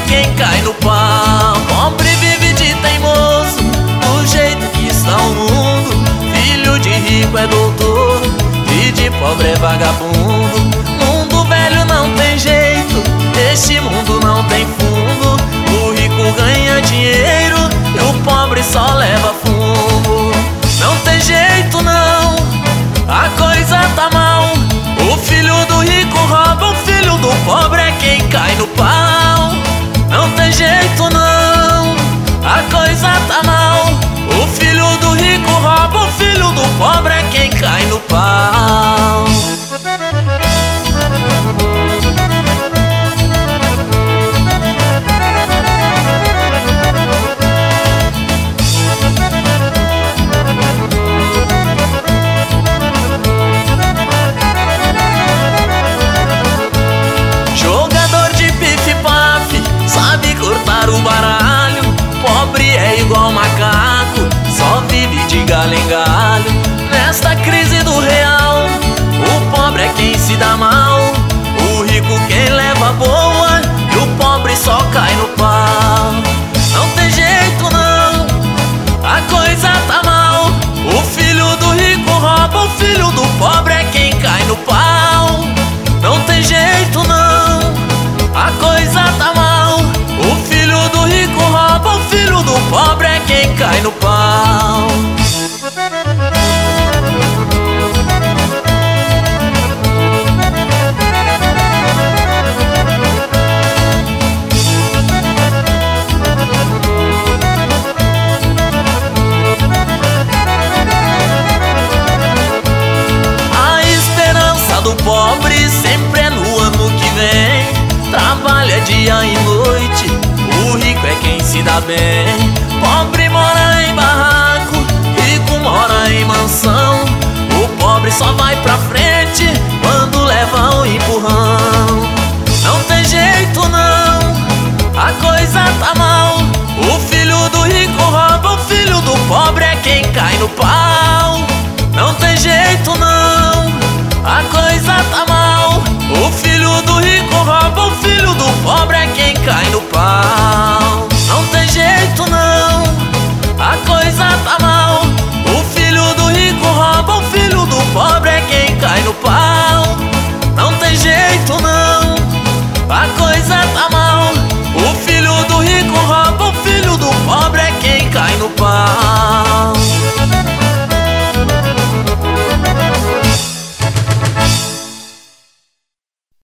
quem cai no pau. Pobre vive de teimoso, do jeito que está o mundo. Filho de rico é doutor e de pobre é vagabundo. Mundo velho não tem jeito, este mundo não tem fundo. O rico ganha dinheiro e o pobre só leva fumo. Não tem jeito não, a coisa tá mal. O filho do rico rouba, o filho do pobre é quem cai no pau. Não tem jeito não, a coisa tá mal. O filho do rico rouba, o filho do pobre é quem cai no pau. Jogador de pife-pafe, sabe cortar o baralho. Pobre é igual macaco, só vive de galho em galho. Nesta crise do real, o pobre é quem se dá mal. O rico quem leva boa e o pobre só cai no pau. Não tem jeito não, a coisa tá mal. O filho do rico rouba, o filho do pobre é quem cai no pau. Não tem jeito não, a coisa tá mal. O filho do rico rouba, o filho do pobre é quem cai no pau. A esperança do pobre sempre é no ano que vem. Trabalha dia e noite, o rico é quem se dá bem. Pobre mora em barraco, rico mora em mansão. O pobre só vai pra frente quando leva um empurrão. Não tem jeito não, a coisa tá mal. O filho do rico rouba, o filho do pobre é quem cai no pau. Não tem jeito não, a coisa tá mal. O filho do rico rouba, o filho do pobre é quem cai no pau. Não tem jeito não, a coisa tá mal. O filho do rico rouba, o filho do pobre é quem cai no pau. Não tem jeito não, a coisa tá mal. O filho do rico rouba, o filho do pobre é quem cai no pau.